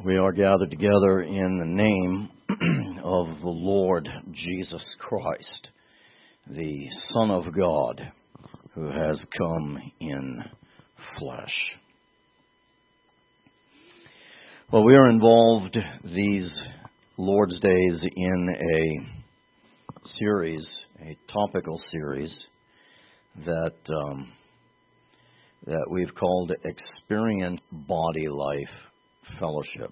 We are gathered together in the name of the Lord Jesus Christ, the Son of God, who has come in flesh. Well, we are involved these Lord's Days in a series, a topical series that we've called Experience Body Life Fellowship.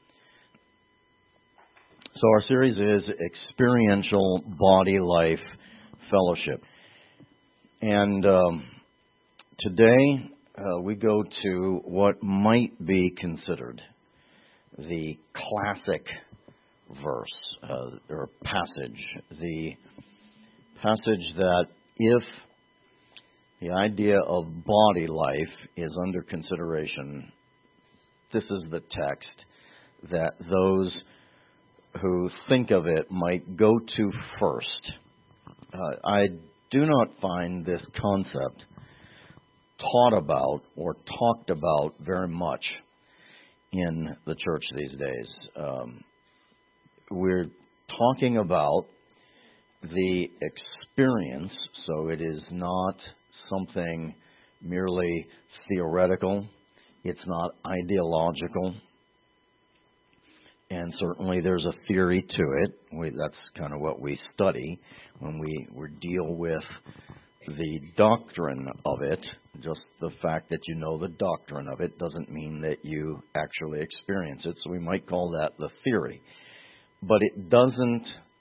So our series is Experiential Body Life Fellowship. And today we go to what might be considered the classic verse or passage. The passage that if the idea of body life is under consideration, this is the text that those who think of it might go to first. I do not find this concept taught about or talked about very much in the church these days. We're talking about the experience, so it is not something merely theoretical. It's not ideological, and certainly there's a theory to it. That's kind of what we study when we deal with the doctrine of it. Just the fact that you know the doctrine of it doesn't mean that you actually experience it, so we might call that the theory. But it doesn't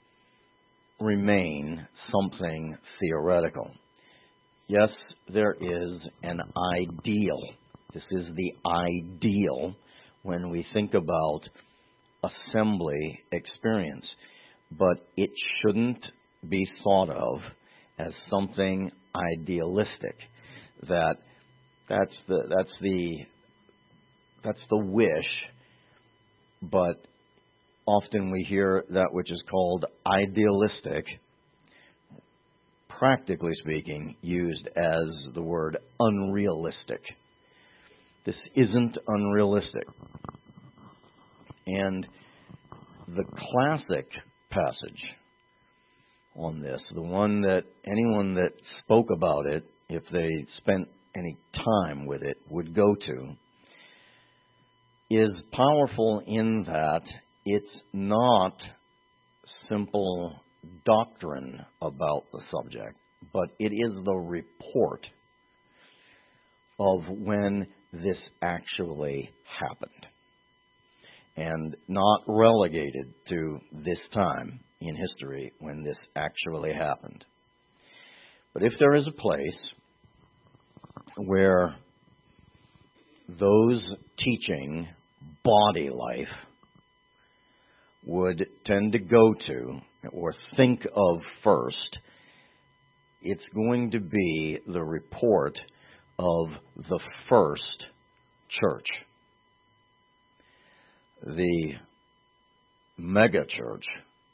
remain something theoretical. Yes, there is an ideal. This is the ideal when we think about assembly experience. But it shouldn't be thought of as something idealistic. That's the wish, but often we hear that which is called idealistic, practically speaking, used as the word unrealistic. This isn't unrealistic. And the classic passage on this, the one that anyone that spoke about it, if they spent any time with it, would go to, is powerful in that it's not simple doctrine about the subject, but it is the report of when this actually happened, and not relegated to this time in history when this actually happened. But if there is a place where those teaching body life would tend to go to or think of first, it's going to be the report of the first church, the megachurch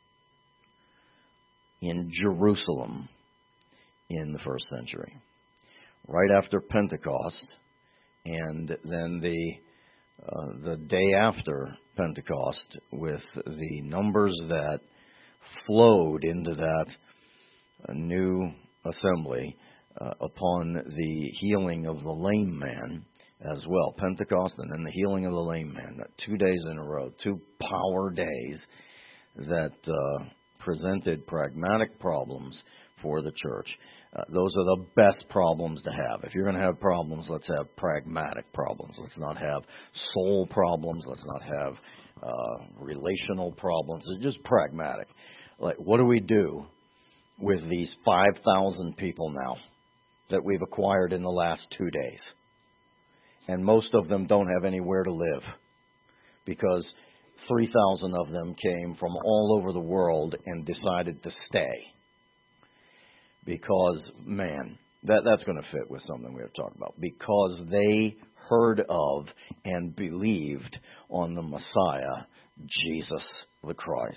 in Jerusalem in the first century, right after Pentecost, and then the day after Pentecost, with the numbers that flowed into that new assembly upon the healing of the lame man as well. Pentecost and then the healing of the lame man. 2 days in a row, 2 power days that presented pragmatic problems for the church. Those are the best problems to have. If you're going to have problems, let's have pragmatic problems. Let's not have soul problems. Let's not have relational problems. It's just pragmatic. Like, what do we do with these 5,000 people now that we've acquired in the last 2 days? And most of them don't have anywhere to live because 3,000 of them came from all over the world and decided to stay. Because, man, that's going to fit with something we have talked about. Because they heard of and believed on the Messiah, Jesus the Christ.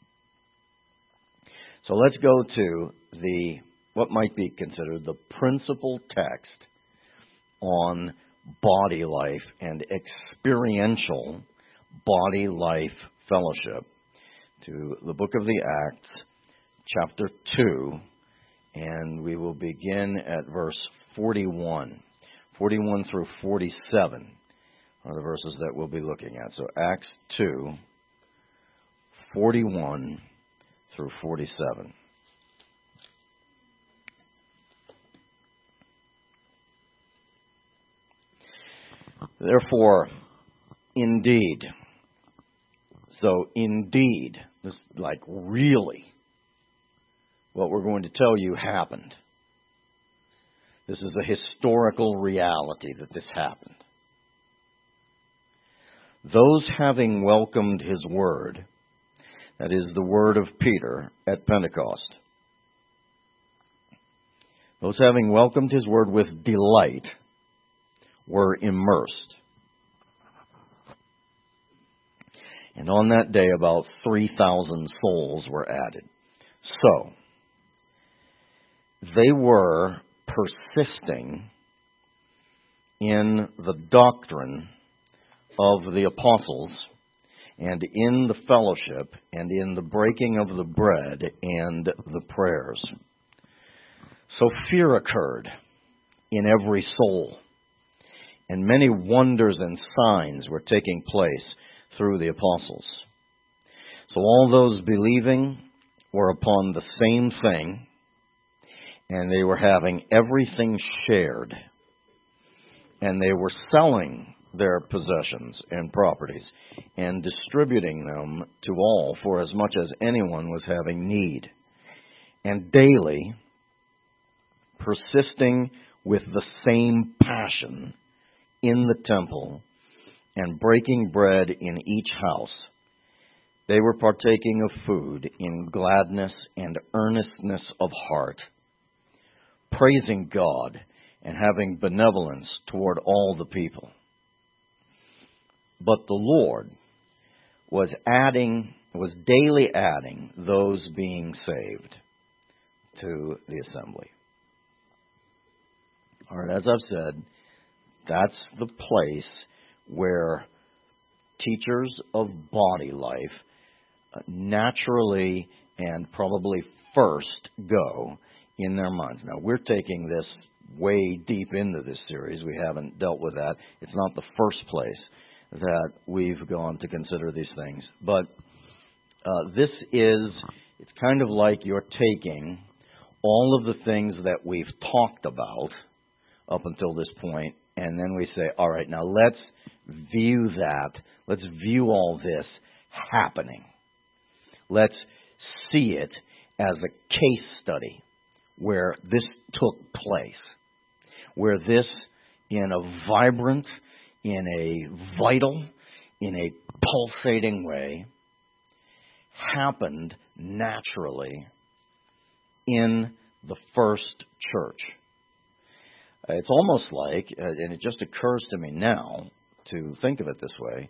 So let's go to what might be considered the principal text on body life and experiential Body Life Fellowship to the book of the Acts, chapter 2, and we will begin at verse 41. 41 through 47 are the verses that we'll be looking at. So Acts 2, 41 through 47. Therefore, indeed, so indeed, this like really, what we're going to tell you happened. This is a historical reality that this happened. Those having welcomed his word, that is the word of Peter at Pentecost, those having welcomed his word with delight were immersed. And on that day, about 3,000 souls were added. So, they were persisting in the doctrine of the apostles and in the fellowship and in the breaking of the bread and the prayers. So fear occurred in every soul, and many wonders and signs were taking place through the apostles. So all those believing were upon the same thing, and they were having everything shared, and they were selling their possessions and properties and distributing them to all for as much as anyone was having need. And daily, persisting with the same passion in the temple and breaking bread in each house, they were partaking of food in gladness and earnestness of heart, praising God and having benevolence toward all the people. But the Lord was daily adding those being saved to the assembly. All right, as I've said, that's the place where teachers of body life naturally and probably first go in their minds. Now, we're taking this way deep into this series. We haven't dealt with that. It's not the first place that we've gone to consider these things. But it's kind of like you're taking all of the things that we've talked about up until this point, and then we say, all right, now let's view all this happening. Let's see it as a case study where this took place, where this, in a vibrant, in a vital, in a pulsating way, happened naturally in the first church. It's almost like, and it just occurs to me now to think of it this way,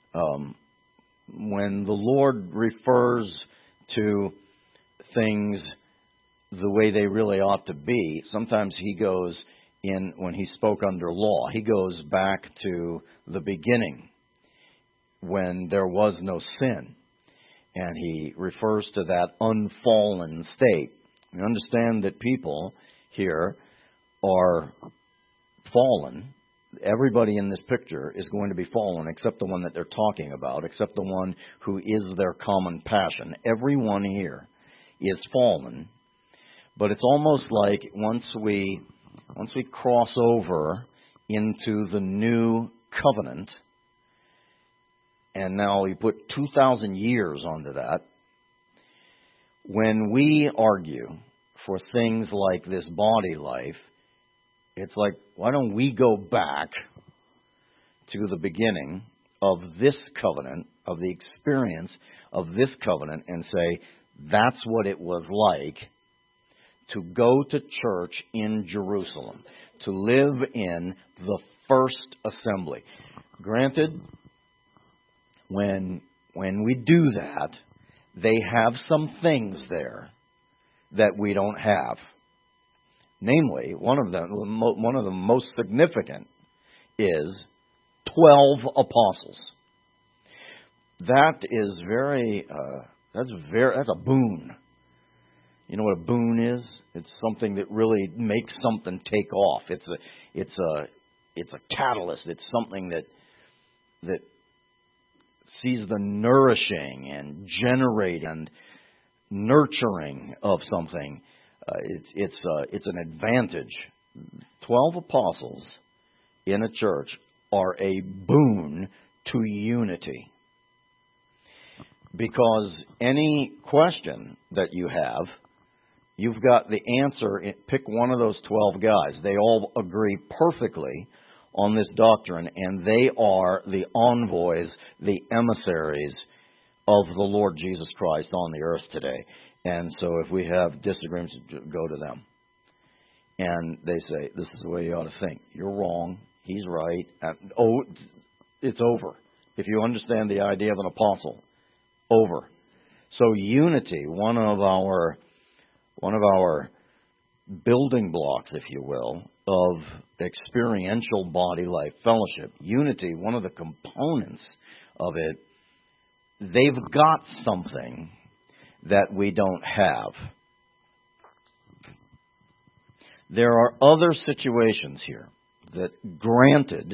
when the Lord refers to things the way they really ought to be, sometimes he goes when he spoke under law, he goes back to the beginning when there was no sin. And he refers to that unfallen state. You understand that people here are fallen. Everybody in this picture is going to be fallen except the one that they're talking about, except the one who is their common passion. Everyone here is fallen. But it's almost like once we cross over into the new covenant, and now we put 2,000 years onto that, when we argue for things like this body life, it's like, why don't we go back to the beginning of this covenant, of the experience of this covenant, and say, that's what it was like to go to church in Jerusalem, to live in the first assembly. Granted, when we do that, they have some things there that we don't have. Namely, one of the most significant is 12 apostles. that is that's a boon. You know what a boon is? It's something that really makes something take off. It's a catalyst. It's something that sees the nourishing and generating and nurturing of something. It's an advantage. 12 apostles in a church are a boon to unity. Because any question that you have, you've got the answer. Pick one of those 12 guys. They all agree perfectly on this doctrine, and they are the envoys, the emissaries of the Lord Jesus Christ on the earth today. And so if we have disagreements, go to them. And they say, this is the way you ought to think. You're wrong. He's right. It's over. If you understand the idea of an apostle, over. So unity, one of our building blocks, if you will, of experiential body life fellowship. Unity, one of the components of it, they've got something that we don't have. There are other situations here that, granted,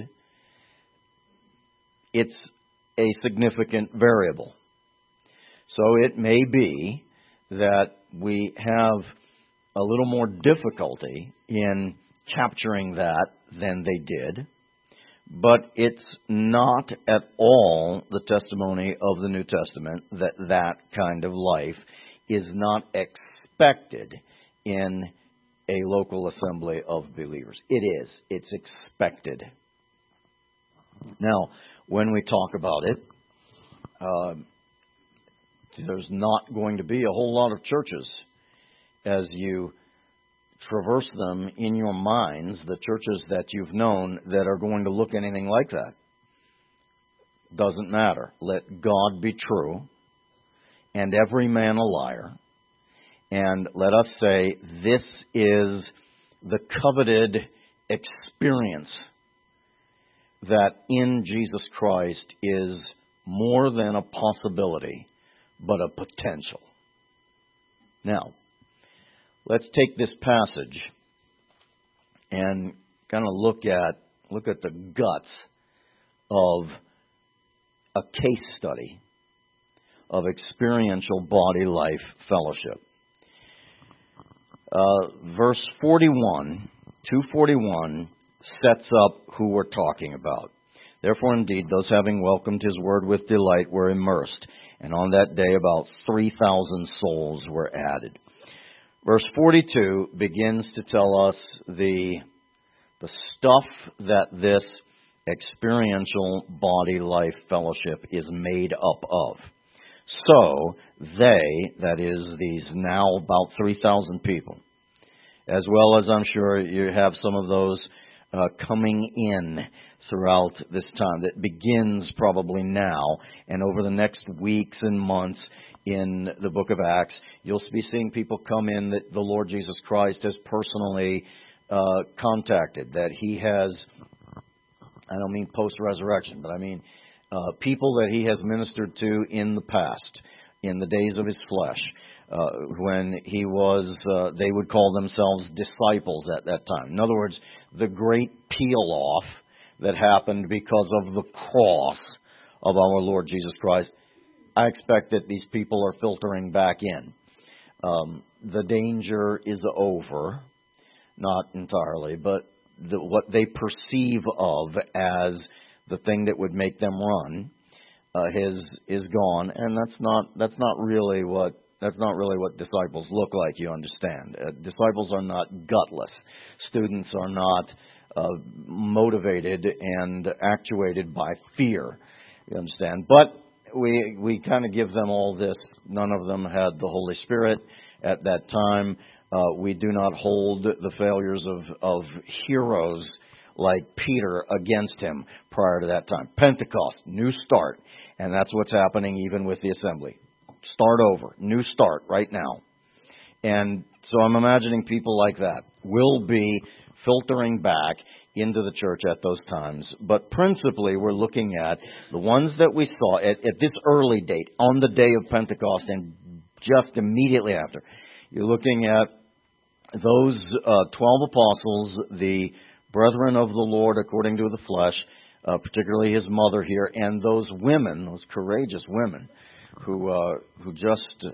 it's a significant variable. So it may be that we have a little more difficulty in capturing that than they did, but it's not at all the testimony of the New Testament that kind of life is not expected in a local assembly of believers. It is. It's expected. Now, when we talk about it, there's not going to be a whole lot of churches as you traverse them in your minds, the churches that you've known that are going to look anything like that. Doesn't matter. Let God be true and every man a liar. And let us say this is the coveted experience that in Jesus Christ is more than a possibility, but a potential. Now, let's take this passage and kind of look at the guts of a case study of experiential body life fellowship. Verse 41, 241, sets up who we're talking about. Therefore, indeed, those having welcomed his word with delight were immersed, and on that day about 3,000 souls were added. Verse 42 begins to tell us the stuff that this experiential body life fellowship is made up of. So, they, that is, these now about 3,000 people, as well as I'm sure you have some of those coming in throughout this time, that begins probably now, and over the next weeks and months in the book of Acts, you'll be seeing people come in that the Lord Jesus Christ has personally contacted, that he has, I don't mean post-resurrection, but I mean people that he has ministered to in the past, in the days of his flesh, when he was, they would call themselves disciples at that time. In other words, the great peel-off that happened because of the cross of our Lord Jesus Christ. I expect that these people are filtering back in. The danger is over, not entirely, but what they perceive of as the thing that would make them run is gone, and that's not really what disciples look like. You understand? Disciples are not gutless. Students are not motivated and actuated by fear. You understand? But we kind of give them all this. None of them had the Holy Spirit at that time. We do not hold the failures of heroes like Peter against him prior to that time. Pentecost, new start. And that's what's happening even with the assembly. Start over. New start right now. And so I'm imagining people like that will be filtering back into the church at those times. But principally, we're looking at the ones that we saw at this early date, on the day of Pentecost and just immediately after. You're looking at those 12 apostles, the brethren of the Lord according to the flesh, particularly his mother here, and those women, those courageous women, who just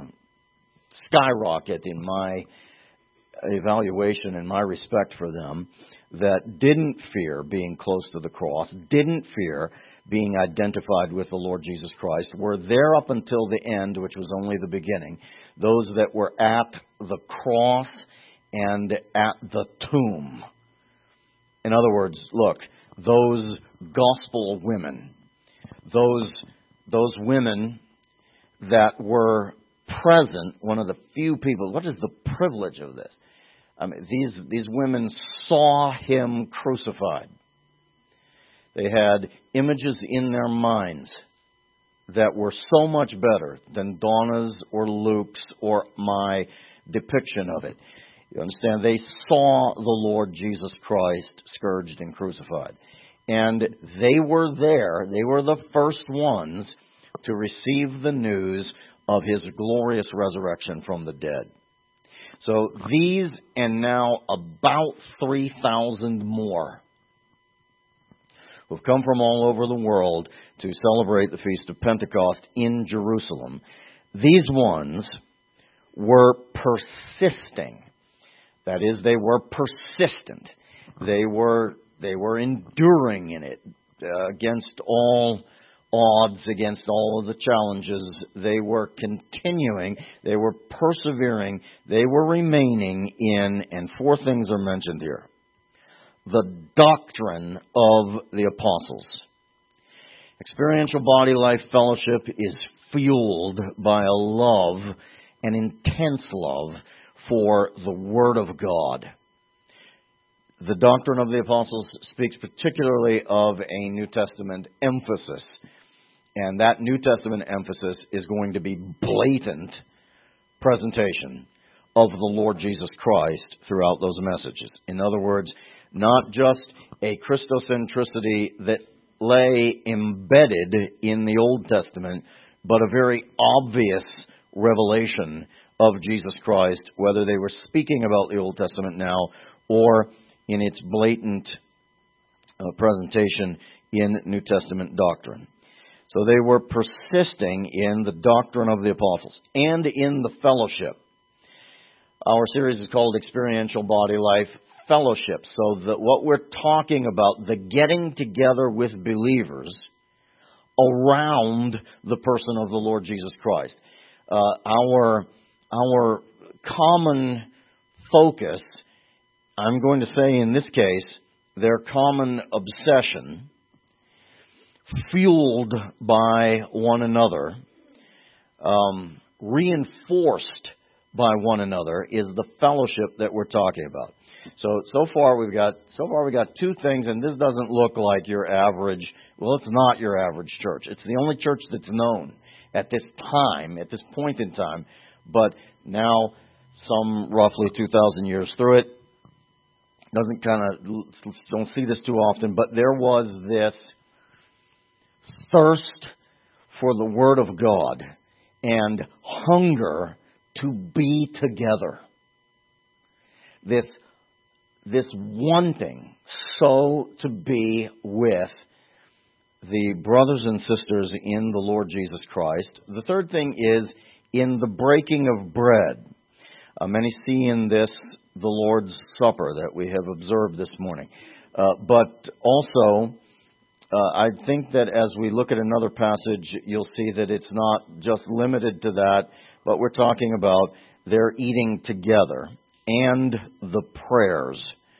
skyrocket in my evaluation and my respect for them, that didn't fear being close to the cross, didn't fear being identified with the Lord Jesus Christ, were there up until the end, which was only the beginning. Those that were at the cross and at the tomb. In other words, look, those gospel women, those women that were present, one of the few people. What is the privilege of this? I mean, these women saw him crucified. They had images in their minds that were so much better than Donna's or Luke's or my depiction of it. You understand? They saw the Lord Jesus Christ scourged and crucified. And they were there. They were the first ones to receive the news of his glorious resurrection from the dead. So these and now about 3,000 more who've come from all over the world to celebrate the Feast of Pentecost in Jerusalem, these ones were persisting. That is, they were persistent. They were enduring in it against all odds, against all of the challenges. They were continuing. They were persevering. They were remaining in, and 4 things are mentioned here. The doctrine of the apostles. Experiential body life fellowship is fueled by a love, an intense love for the Word of God. The doctrine of the apostles speaks particularly of a New Testament emphasis. And that New Testament emphasis is going to be blatant presentation of the Lord Jesus Christ throughout those messages. In other words, not just a Christocentricity that lay embedded in the Old Testament, but a very obvious revelation of Jesus Christ, whether they were speaking about the Old Testament now or in its blatant presentation in New Testament doctrine. So they were persisting in the doctrine of the apostles and in the fellowship. Our series is called Experiential Body Life Fellowship. So that what we're talking about, the getting together with believers around the person of the Lord Jesus Christ. Our common focus, I'm going to say in this case, their common obsession, fueled by one another, reinforced by one another, is the fellowship that we're talking about. So far we got 2 things, and this doesn't look like your average. Well, it's not your average church. It's the only church that's known at this time, at this point in time. But now, some roughly 2,000 years through it, don't see this too often. But there was this thirst for the Word of God and hunger to be together. This wanting so to be with the brothers and sisters in the Lord Jesus Christ. The third thing is in the breaking of bread. Many see in this the Lord's Supper that we have observed this morning. But also, I think that as we look at another passage, you'll see that it's not just limited to that, but we're talking about their eating together and the prayers.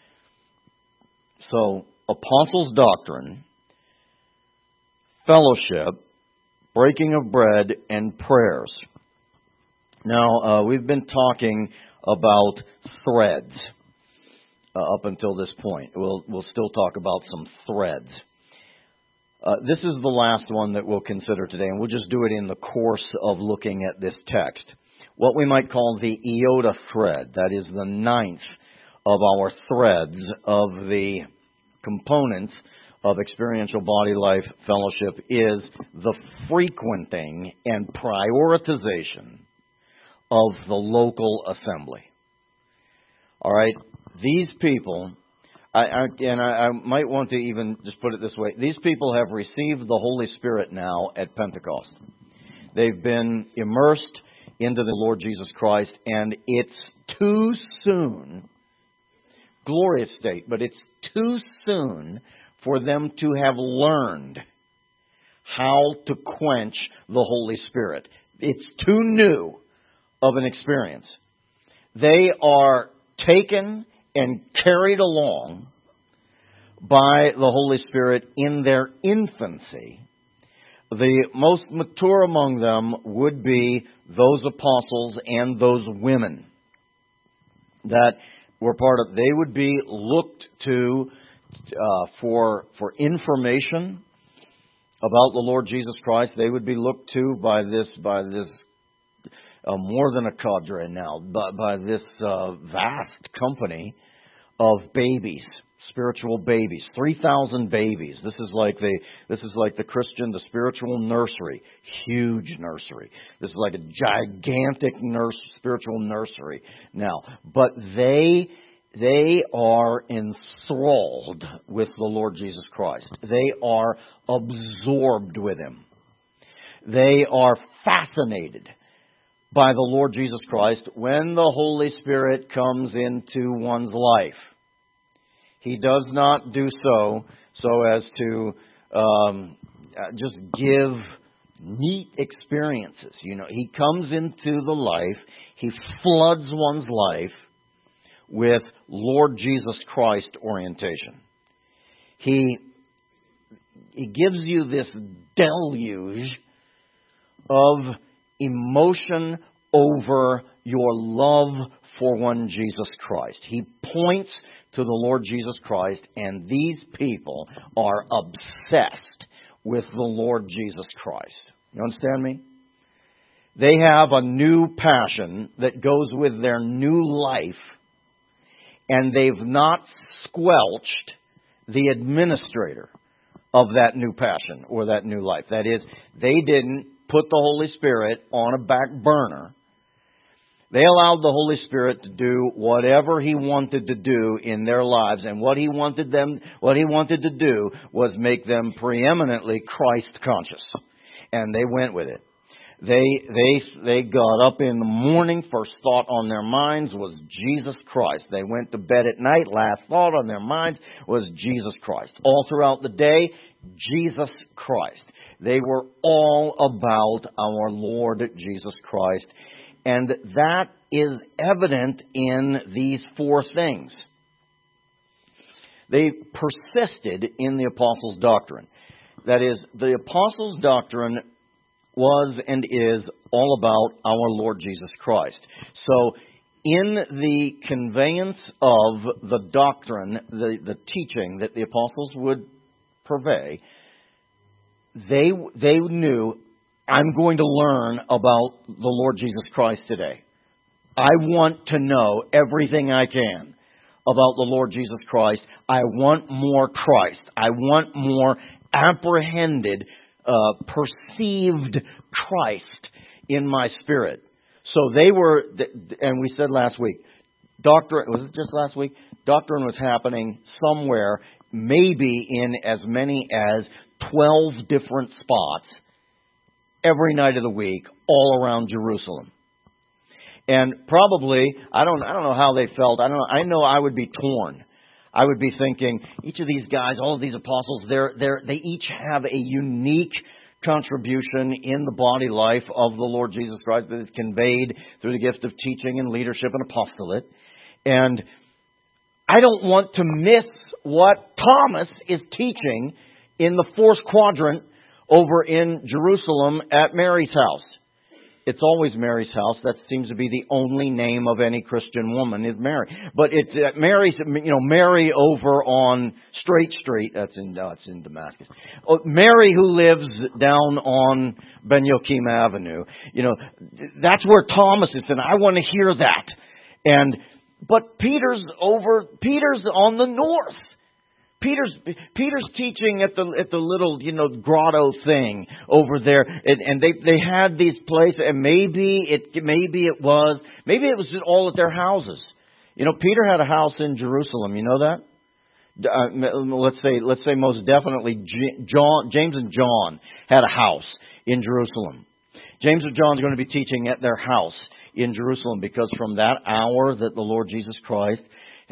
So, apostles' doctrine, fellowship, breaking of bread, and prayers. Now, we've been talking about threads up until this point. We'll still talk about some threads. This is the last one that we'll consider today, and we'll just do it in the course of looking at this text. What we might call the iota thread, that is the 9th of our threads of the components of experiential body life fellowship is the frequenting and prioritization of the local assembly. All right? These people, I might want to even just put it this way. These people have received the Holy Spirit now at Pentecost. They've been immersed into the Lord Jesus Christ, and it's too soon, glorious state, but it's too soon for them to have learned how to quench the Holy Spirit. It's too new of an experience. They are taken and carried along by the Holy Spirit in their infancy. The most mature among them would be those apostles and those women that were part of. They would be looked to for information about the Lord Jesus Christ. They would be looked to by this more than a cadre now, by this vast company of babies, spiritual babies, 3,000 babies. This is like the Christian, the spiritual nursery, huge nursery. This is like a gigantic spiritual nursery now. But they are enthralled with the Lord Jesus Christ. They are absorbed with Him. They are fascinated by the Lord Jesus Christ when the Holy Spirit comes into one's life. He does not do so as to just give neat experiences. He comes into the life, He floods one's life with Lord Jesus Christ orientation. He gives you this deluge of emotion over your love for one Jesus Christ. He points to the Lord Jesus Christ, and these people are obsessed with the Lord Jesus Christ. You understand me? They have a new passion that goes with their new life, and they've not squelched the administrator of that new passion or that new life. That is, they didn't put the Holy Spirit on a back burner. They allowed the Holy Spirit to do whatever He wanted to do in their lives, and what He wanted to do was make them preeminently Christ conscious. And they went with it. They got up in the morning, first thought on their minds was Jesus Christ. They went to bed at night, last thought on their minds was Jesus Christ. All throughout the day, Jesus Christ. They were all about our Lord Jesus Christ. And that is evident in these four things. They persisted in the apostles' doctrine. That is, the apostles' doctrine was and is all about our Lord Jesus Christ. So, in the conveyance of the doctrine, the teaching that the apostles would purvey, they knew, I'm going to learn about the Lord Jesus Christ today. I want to know everything I can about the Lord Jesus Christ. I want more Christ. I want more apprehended, perceived Christ in my spirit. So they were, and we said last week, doctrine, was it just last week? Doctrine was happening somewhere, maybe in as many as 12 different spots every night of the week, all around Jerusalem. And probably, I don't know how they felt. I know I would be torn. I would be thinking, each of these guys, all of these apostles, they each have a unique contribution in the body life of the Lord Jesus Christ that is conveyed through the gift of teaching and leadership and apostolate. And I don't want to miss what Thomas is teaching in the fourth quadrant over in Jerusalem at Mary's house. It's always Mary's house. That seems to be the only name of any Christian woman is Mary. But it's Mary's, Mary over on Straight Street. That's in Damascus. Mary who lives down on Ben Joachim Avenue. That's where Thomas is, and I want to hear that. But Peter's on the north. Peter's teaching at the little, grotto thing over there, and they had these places, and maybe it was just all at their houses. Peter had a house in Jerusalem. You know that? Let's say most definitely James and John had a house in Jerusalem. James and John is going to be teaching at their house in Jerusalem, because from that hour that the Lord Jesus Christ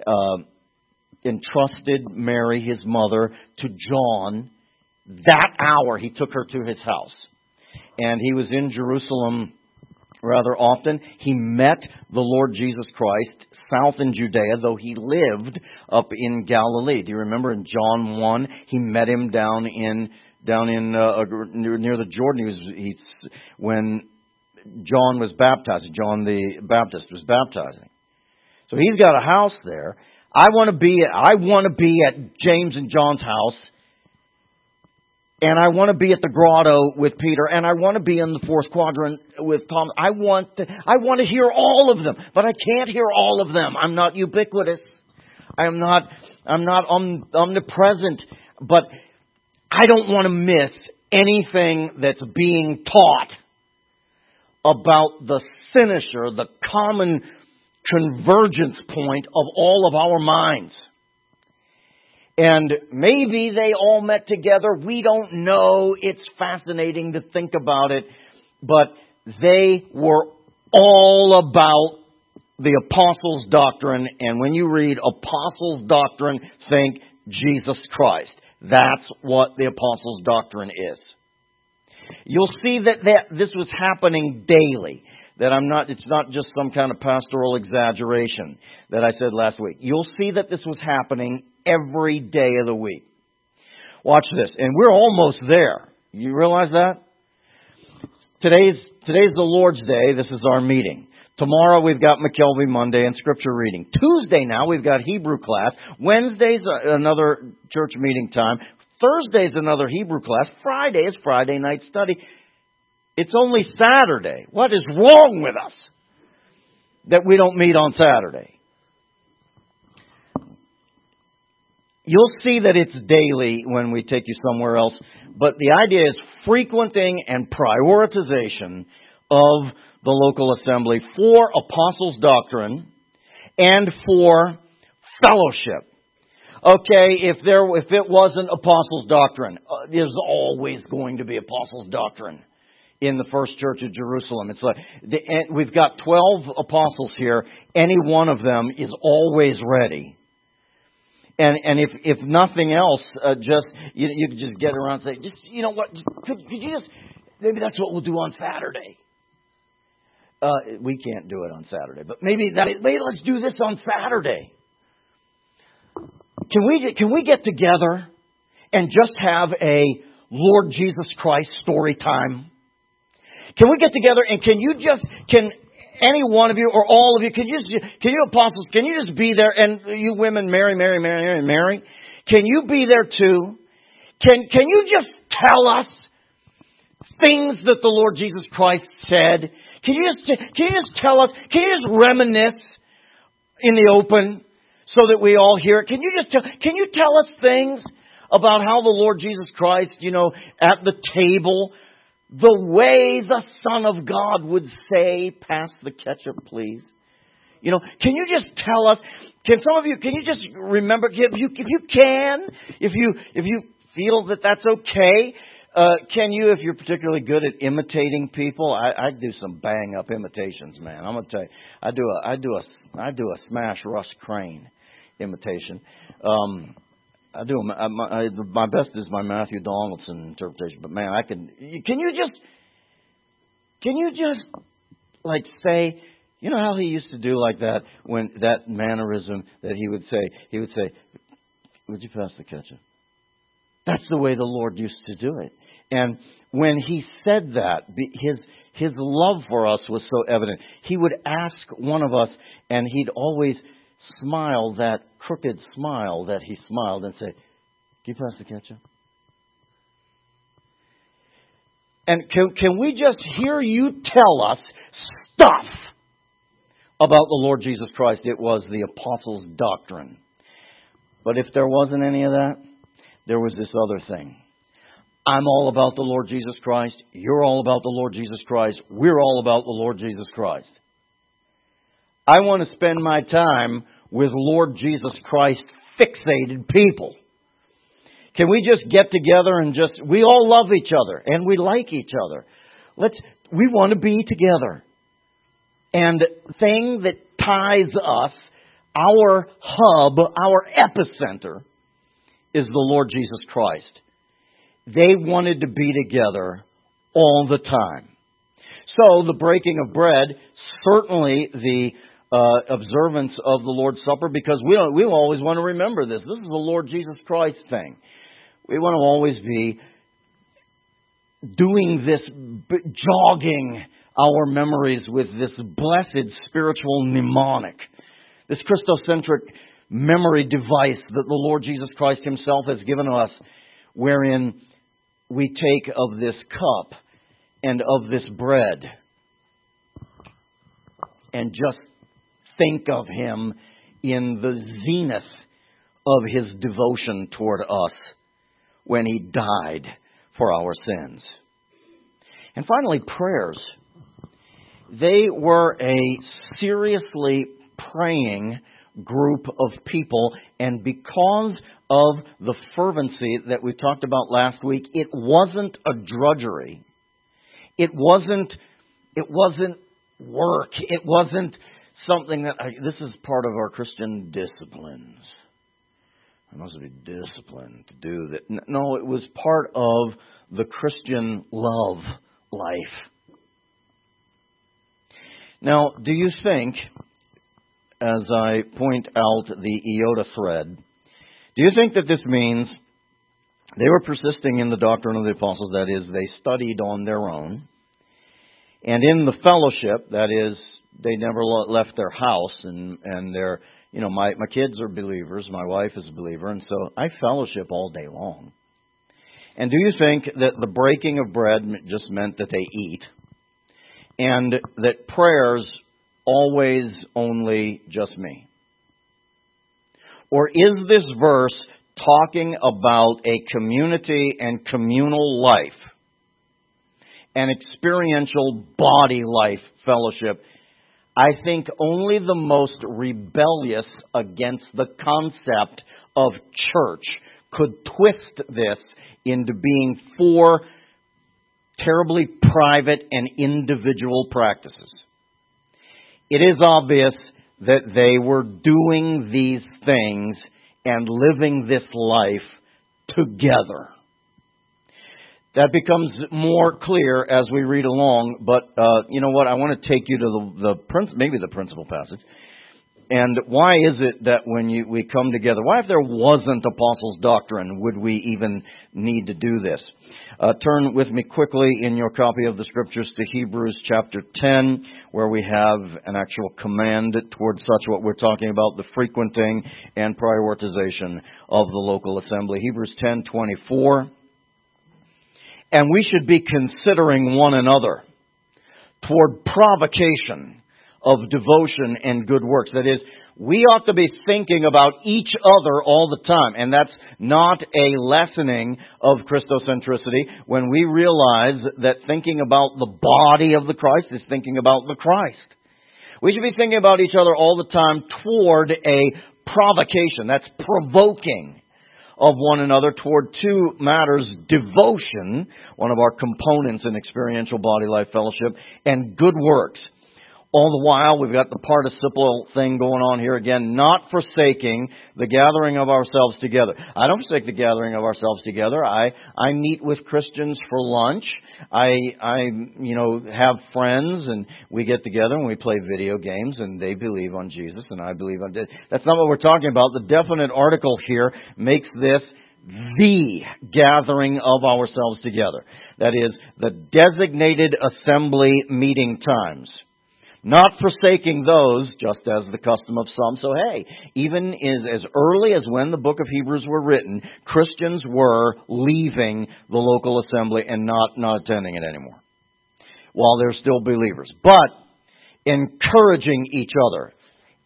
entrusted Mary, his mother, to John, that hour he took her to his house. And he was in Jerusalem rather often. He met the Lord Jesus Christ south in Judea, though he lived up in Galilee. Do you remember in John 1, he met him down in near the Jordan. When John was baptizing, John the Baptist was baptizing. So he's got a house there. I want to be at James and John's house, and I want to be at the grotto with Peter, and I want to be in the fourth quadrant with Tom. I want to hear all of them, but I can't hear all of them. I'm not ubiquitous. I'm not omnipresent, but I don't want to miss anything that's being taught about the finisher, the common convergence point of all of our minds. And maybe they all met together. We don't know. It's fascinating to think about it. But they were all about the apostles' doctrine. And when you read apostles' doctrine, think Jesus Christ. That's what the apostles' doctrine is. You'll see that this was happening daily. It's not just some kind of pastoral exaggeration that I said last week. You'll see that this was happening every day of the week. Watch this. And we're almost there. You realize that? Today's the Lord's Day. This is our meeting. Tomorrow we've got McKelvey Monday and Scripture reading. Tuesday now we've got Hebrew class. Wednesday's another church meeting time. Thursday's another Hebrew class. Friday is Friday night study. It's only Saturday. What is wrong with us that we don't meet on Saturday? You'll see that it's daily when we take you somewhere else. But the idea is frequenting and prioritization of the local assembly for apostles' doctrine and for fellowship. Okay, if it wasn't apostles' doctrine, there's always going to be apostles' doctrine in the first church of Jerusalem. It's like we've got 12 apostles here. Any one of them is always ready. And if nothing else, you could just get around and say, you know what? Could you just maybe that's what we'll do on Saturday. We can't do it on Saturday, but maybe let's do this on Saturday. Can we get together and just have a Lord Jesus Christ story time? Can we get together and can any one of you or all of you, can you apostles, can you just be there? And you women, Mary, can you be there too? Can you just tell us things that the Lord Jesus Christ said? Can you just tell us? Can you just reminisce in the open so that we all hear it? Can you tell us things about how the Lord Jesus Christ, at the table, the way the Son of God would say, "Pass the ketchup, please." Can you just tell us? Can some of you? Can you just remember? If you feel that that's okay, can you? If you're particularly good at imitating people, I do some bang up imitations, man. I'm gonna tell you, I do a Smash Russ Crane imitation. My best is my Matthew Donaldson interpretation, but man, Can you just like say, how he used to do like that when that mannerism that he would say, "Would you pass the ketchup?" That's the way the Lord used to do it. And when he said that, his love for us was so evident. He would ask one of us, and he'd always smile that crooked smile that he smiled and say, "Can you pass the ketchup?" And can we just hear you tell us stuff about the Lord Jesus Christ? It was the apostles' doctrine. But if there wasn't any of that, there was this other thing. I'm all about the Lord Jesus Christ. You're all about the Lord Jesus Christ. We're all about the Lord Jesus Christ. I want to spend my time with Lord Jesus Christ fixated people. Can we just get together and we all love each other and we like each other. We want to be together. And the thing that ties us, our hub, our epicenter, is the Lord Jesus Christ. They wanted to be together all the time. So the breaking of bread, certainly the observance of the Lord's Supper, because we always want to remember this. This is the Lord Jesus Christ thing. We want to always be doing this, jogging our memories with this blessed spiritual mnemonic, this Christocentric memory device that the Lord Jesus Christ Himself has given us, wherein we take of this cup and of this bread and just think of Him in the zenith of His devotion toward us when He died for our sins. And finally, prayers. They were a seriously praying group of people, and because of the fervency that we talked about last week, it wasn't a drudgery. It wasn't work. It wasn't something that this is part of our Christian disciplines. I must be disciplined to do that. No, it was part of the Christian love life. Now, do you think, as I point out the iota thread, do you think that this means they were persisting in the doctrine of the apostles, that is, they studied on their own, and in the fellowship, that is, they never left their house, and their, my kids are believers, my wife is a believer, and so I fellowship all day long. And do you think that the breaking of bread just meant that they eat, and that prayers always only just me? Or is this verse talking about a community and communal life, an experiential body life fellowship? I think only the most rebellious against the concept of church could twist this into being for terribly private and individual practices. It is obvious that they were doing these things and living this life together. That becomes more clear as we read along, but you know what? I want to take you to maybe the principal passage. And why is it that when we come together, why if there wasn't apostles' doctrine, would we even need to do this? Turn with me quickly in your copy of the Scriptures to Hebrews chapter 10, where we have an actual command towards such what we're talking about, the frequenting and prioritization of the local assembly. Hebrews 10:24. And we should be considering one another toward provocation of devotion and good works. That is, we ought to be thinking about each other all the time. And that's not a lessening of Christocentricity when we realize that thinking about the body of the Christ is thinking about the Christ. We should be thinking about each other all the time toward a provocation. That's provoking of one another toward two matters: devotion, one of our components in experiential body life fellowship, and good works. All the while, we've got the participle thing going on here again, not forsaking the gathering of ourselves together. I don't forsake the gathering of ourselves together. I meet with Christians for lunch. I have friends, and we get together and we play video games, and they believe on Jesus and I believe on Jesus. That's not what we're talking about. The definite article here makes this the gathering of ourselves together. That is, the designated assembly meeting times. Not forsaking those, just as the custom of some. So hey, even as early as when the book of Hebrews were written, Christians were leaving the local assembly and not attending it anymore, while they're still believers. But encouraging each other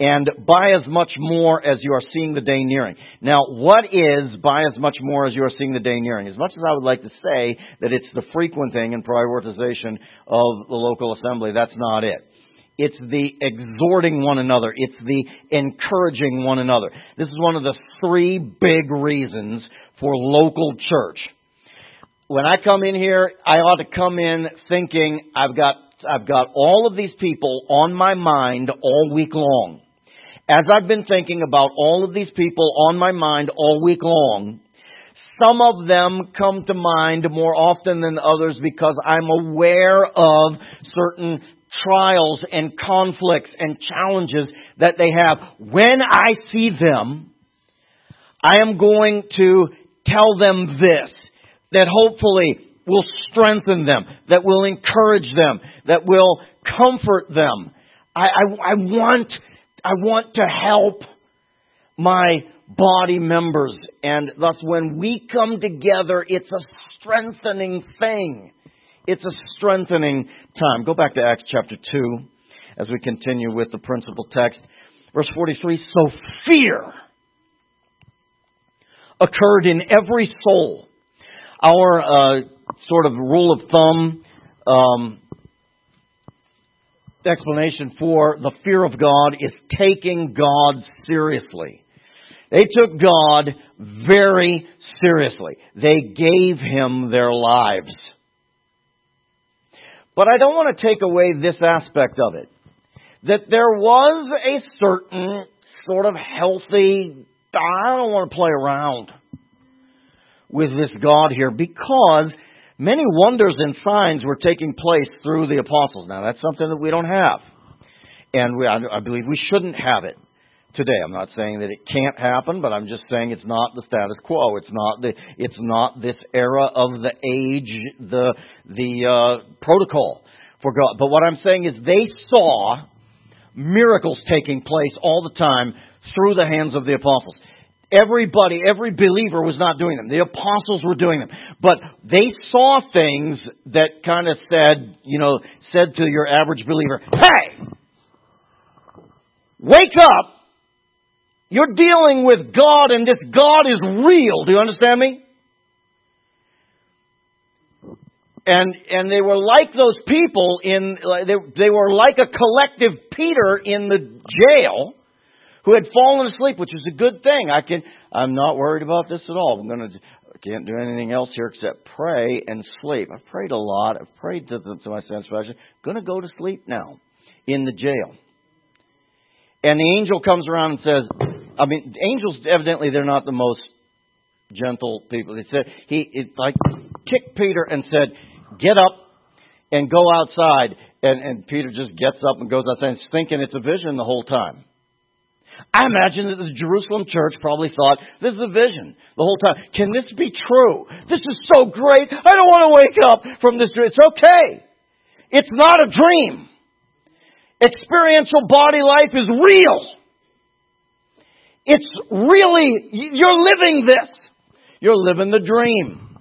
And by as much more as you are seeing the day nearing. Now, what is by as much more as you are seeing the day nearing? As much as I would like to say that it's the frequenting and prioritization of the local assembly, that's not it. It's the exhorting one another. It's the encouraging one another. This is one of the three big reasons for local church. When I come in here, I ought to come in thinking I've got all of these people on my mind all week long. As I've been thinking about all of these people on my mind all week long, some of them come to mind more often than others because I'm aware of certain trials and conflicts and challenges that they have. When I see them, I am going to tell them this, that hopefully will strengthen them, that will encourage them, that will comfort them. I want to help my body members. And thus when we come together, it's a strengthening thing. It's a strengthening time. Go back to Acts chapter 2 as we continue with the principal text. Verse 43, so fear occurred in every soul. Our sort of rule of thumb explanation for the fear of God is taking God seriously. They took God very seriously. They gave Him their lives. But I don't want to take away this aspect of it. That there was a certain sort of healthy, I don't want to play around with this God here, because many wonders and signs were taking place through the apostles. Now, that's something that we don't have. And I believe we shouldn't have it today. I'm not saying that it can't happen, but I'm just saying it's not the status quo. It's not this era of the age, the protocol for God. But what I'm saying is they saw miracles taking place all the time through the hands of the apostles. Everybody, every believer was not doing them. The apostles were doing them. But they saw things that kind of said to your average believer, hey, wake up. You're dealing with God, and this God is real. Do you understand me? And they were like those people they were like a collective Peter in the jail who had fallen asleep, which is a good thing. I'm not worried about this at all. I can't do anything else here except pray and sleep. I've prayed a lot. I've prayed to my satisfaction. Going to go to sleep now in the jail. And the angel comes around and says, angels, evidently, they're not the most gentle people. He said, he kicked Peter and said, get up and go outside. And Peter just gets up and goes outside and thinking it's a vision the whole time. I imagine that the Jerusalem church probably thought, this is a vision the whole time. Can this be true? This is so great. I don't want to wake up from this dream. It's okay. It's not a dream. Experiential body life is real. It's really, you're living this. You're living the dream.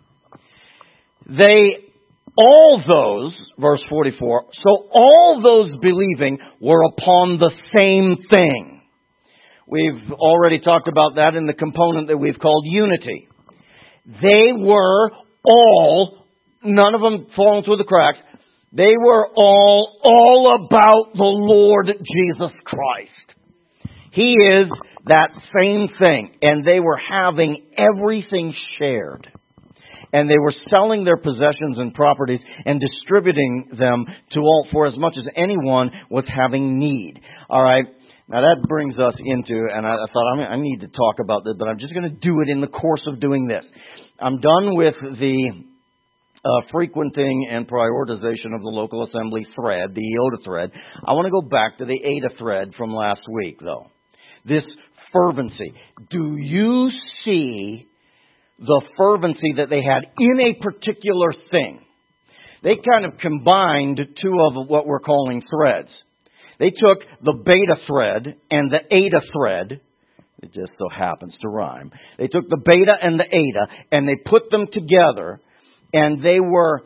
Verse 44, so all those believing were upon the same thing. We've already talked about that in the component that we've called unity. They were all, none of them falling through the cracks, they were all about the Lord Jesus Christ. He is that same thing. And they were having everything shared. And they were selling their possessions and properties and distributing them to all for as much as anyone was having need. All right. Now that brings us into, and I thought I need to talk about this, but I'm just going to do it in the course of doing this. I'm done with the frequenting and prioritization of the local assembly thread, the iota thread. I want to go back to the eta thread from last week, though. This fervency. Do you see the fervency that they had in a particular thing? They kind of combined two of what we're calling threads. They took the beta thread and the eta thread. It just so happens to rhyme. They took the beta and the eta and they put them together, and they were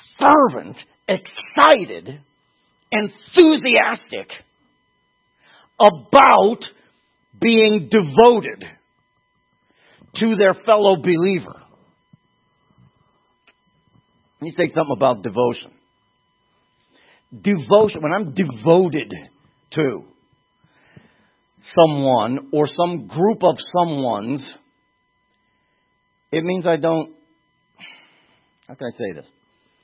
fervent, excited, enthusiastic about being devoted to their fellow believer. Let me say something about devotion. Devotion, when I'm devoted to someone or some group of someone's, it means I don't, how can I say this?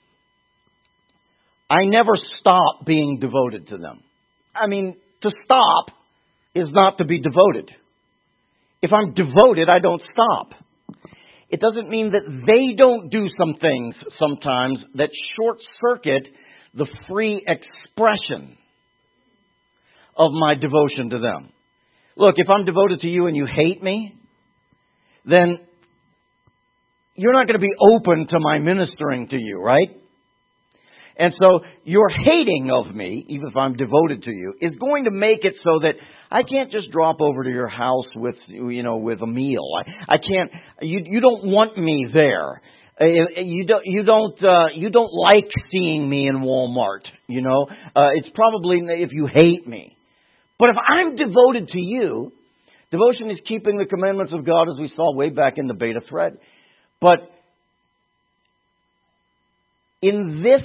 I never stop being devoted to them. I mean, to stop is not to be devoted. If I'm devoted, I don't stop. It doesn't mean that they don't do some things sometimes that short-circuit the free expression of my devotion to them. Look, if I'm devoted to you and you hate me, then you're not going to be open to my ministering to you, right? And so your hating of me, even if I'm devoted to you, is going to make it so that I can't just drop over to your house with a meal. I can't. You don't want me there. You don't like seeing me in Walmart. It's probably if you hate me. But if I'm devoted to you, devotion is keeping the commandments of God, as we saw way back in the beta thread. But in this,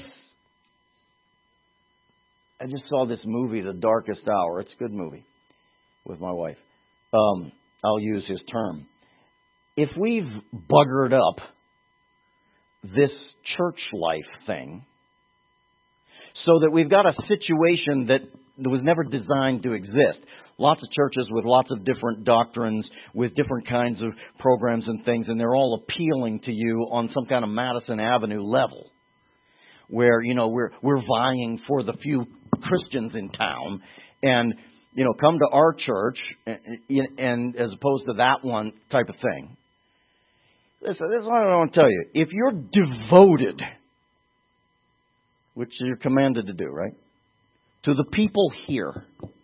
I just saw this movie, The Darkest Hour. It's a good movie with my wife. I'll use his term. If we've buggered up this church life thing so that we've got a situation that was never designed to exist. Lots of churches with lots of different doctrines, with different kinds of programs and things, and they're all appealing to you on some kind of Madison Avenue level, where we're vying for the few Christians in town, and come to our church, and as opposed to that one type of thing. Listen, this is what I want to tell you. If you're devoted, which you're commanded to do, right, to the people here,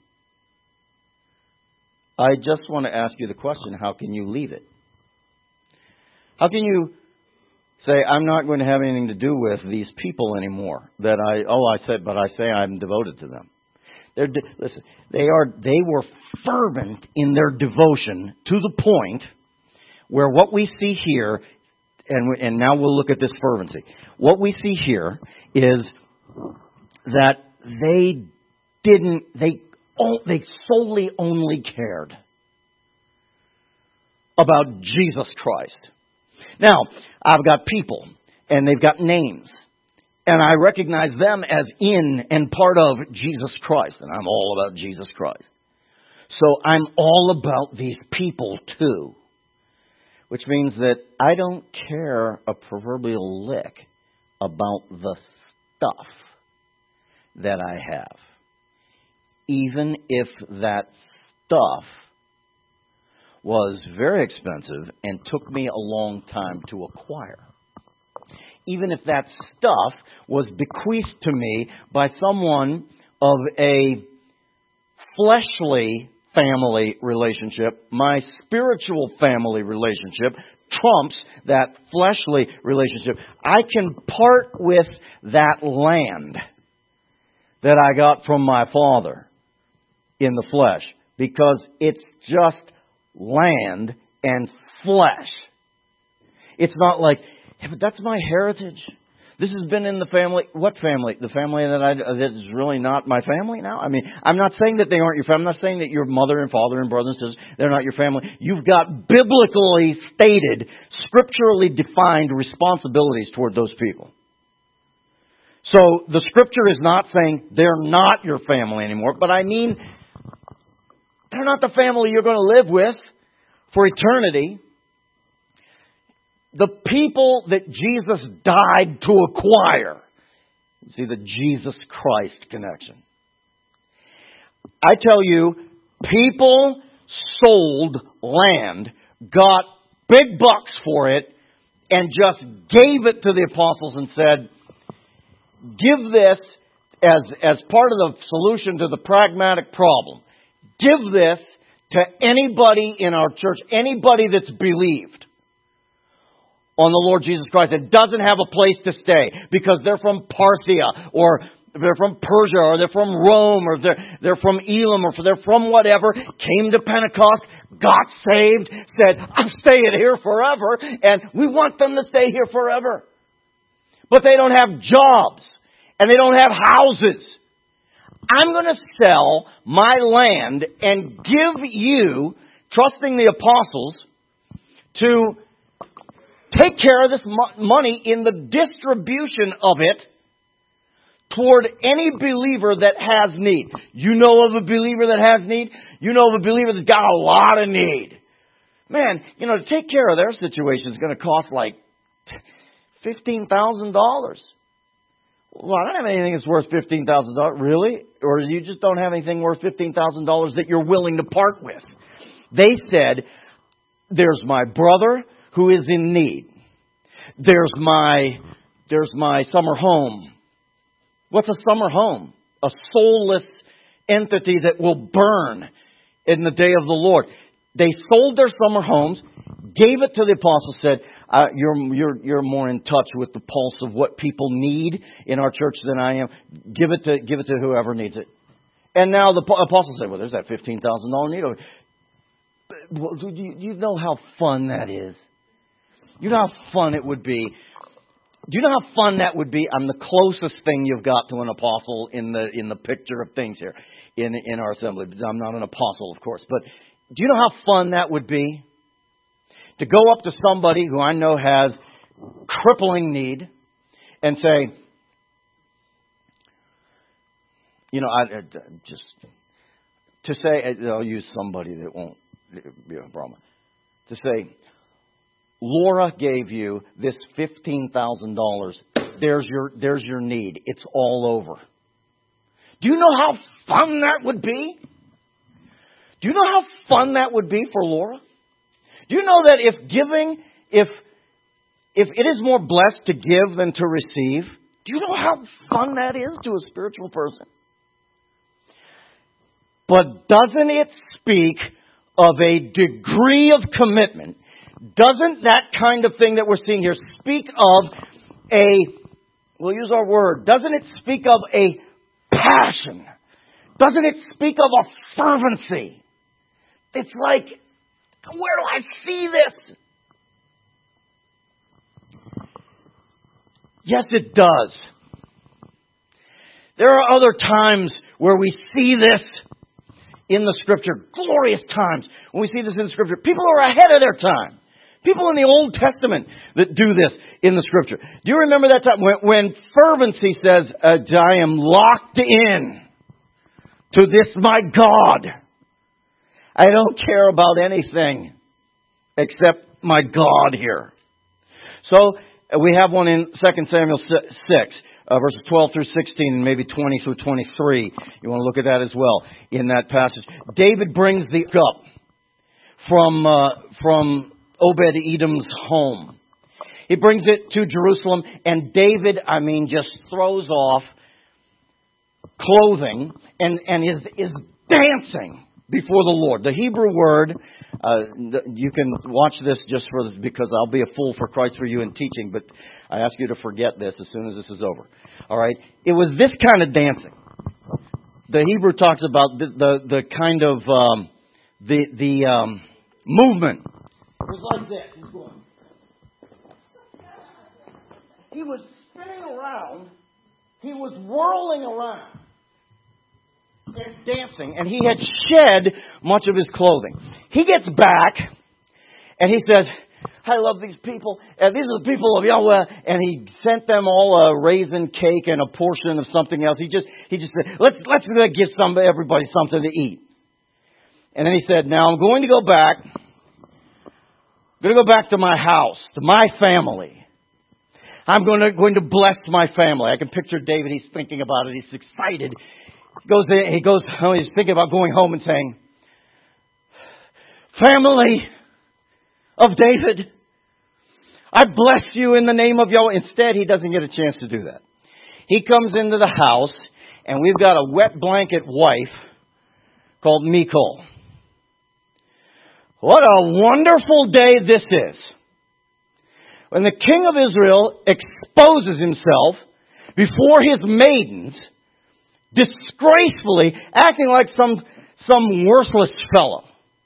I just want to ask you the question, how can you leave it? How can you say, I'm not going to have anything to do with these people anymore? But I say I'm devoted to them. Listen, they were fervent in their devotion to the point where what we see here, and now we'll look at this fervency. What we see here is that they solely only cared about Jesus Christ. Now, I've got people, and they've got names, and I recognize them as in and part of Jesus Christ, and I'm all about Jesus Christ. So I'm all about these people too, which means that I don't care a proverbial lick about the stuff that I have, even if that stuff was very expensive and took me a long time to acquire. Even if that stuff was bequeathed to me by someone of a fleshly family relationship, my spiritual family relationship trumps that fleshly relationship. I can part with that land that I got from my father in the flesh because it's just land and flesh. It's not like, hey, but that's my heritage. This has been in the family. What family? The family that is really not my family now? I mean, I'm not saying that they aren't your family. I'm not saying that your mother and father and brothers and sisters, they're not your family. You've got biblically stated, scripturally defined responsibilities toward those people. So the scripture is not saying they're not your family anymore, but I mean, they're not the family you're going to live with for eternity. The people that Jesus died to acquire. See the Jesus Christ connection. I tell you, people sold land, got big bucks for it, and just gave it to the apostles and said, give this as part of the solution to the pragmatic problem. Give this to anybody in our church, anybody that's believed on the Lord Jesus Christ that doesn't have a place to stay because they're from Parthia or they're from Persia, or they're from Rome, or they're from Elam, or they're from whatever, came to Pentecost, got saved, said, I'm staying here forever, and we want them to stay here forever. But they don't have jobs, and they don't have houses. I'm going to sell my land and give you, trusting the apostles, to take care of this money in the distribution of it toward any believer that has need. You know of a believer that has need? You know of a believer that's got a lot of need. Man, to take care of their situation is going to cost like $15,000. Well, I don't have anything that's worth $15,000. Really? Or you just don't have anything worth $15,000 that you're willing to part with? They said, there's my brother who is in need. There's my summer home. What's a summer home? A soulless entity that will burn in the day of the Lord. They sold their summer homes, gave it to the apostles, said, you're more in touch with the pulse of what people need in our church than I am. Give it to whoever needs it. And now the apostles said, well, there's that $15,000 need. Do you know how fun that is? You know how fun it would be. Do you know how fun that would be? I'm the closest thing you've got to an apostle in the picture of things here in our assembly. I'm not an apostle, of course. But do you know how fun that would be? To go up to somebody who I know has crippling need and say, I'll use somebody that won't be a problem. To say, Laura gave you this $15,000. There's your need. It's all over. Do you know how fun that would be? Do you know how fun that would be for Laura? Do you know that if it is more blessed to give than to receive, do you know how fun that is to a spiritual person? But doesn't it speak of a degree of commitment? Doesn't that kind of thing that we're seeing here speak of we'll use our word, doesn't it speak of a passion? Doesn't it speak of a fervency? It's like, where do I see this? Yes, it does. There are other times where we see this in the Scripture. Glorious times when we see this in the Scripture. People are ahead of their time. People in the Old Testament that do this in the Scripture. Do you remember that time when fervency says, I am locked in to this my God. I don't care about anything except my God here. So we have one in 2 Samuel 6, verses 12 through 16, and maybe 20 through 23. You want to look at that as well in that passage. David brings the cup from Obed-Edom's home. He brings it to Jerusalem, and David, just throws off clothing and is dancing before the Lord. The Hebrew word, you can watch this because I'll be a fool for Christ for you in teaching, but I ask you to forget this as soon as this is over. All right? It was this kind of dancing. The Hebrew talks about the kind of the movement. It was like this. He was spinning around. He was whirling around and dancing, and he had shed much of his clothing. He gets back, and he says, I love these people, and these are the people of Yahweh, and he sent them all a raisin cake and a portion of something else. He just said, let's give everybody something to eat. And then he said, now I'm going to go back. I'm going to go back to my house, to my family. I'm going to bless my family. I can picture David. He's thinking about it. He's excited. He's thinking about going home and saying, family of David, I bless you in the name of Yahweh. Instead, he doesn't get a chance to do that. He comes into the house, and we've got a wet blanket wife called Michal. What a wonderful day this is. When the king of Israel exposes himself before his maidens disgracefully, acting like some worthless fellow.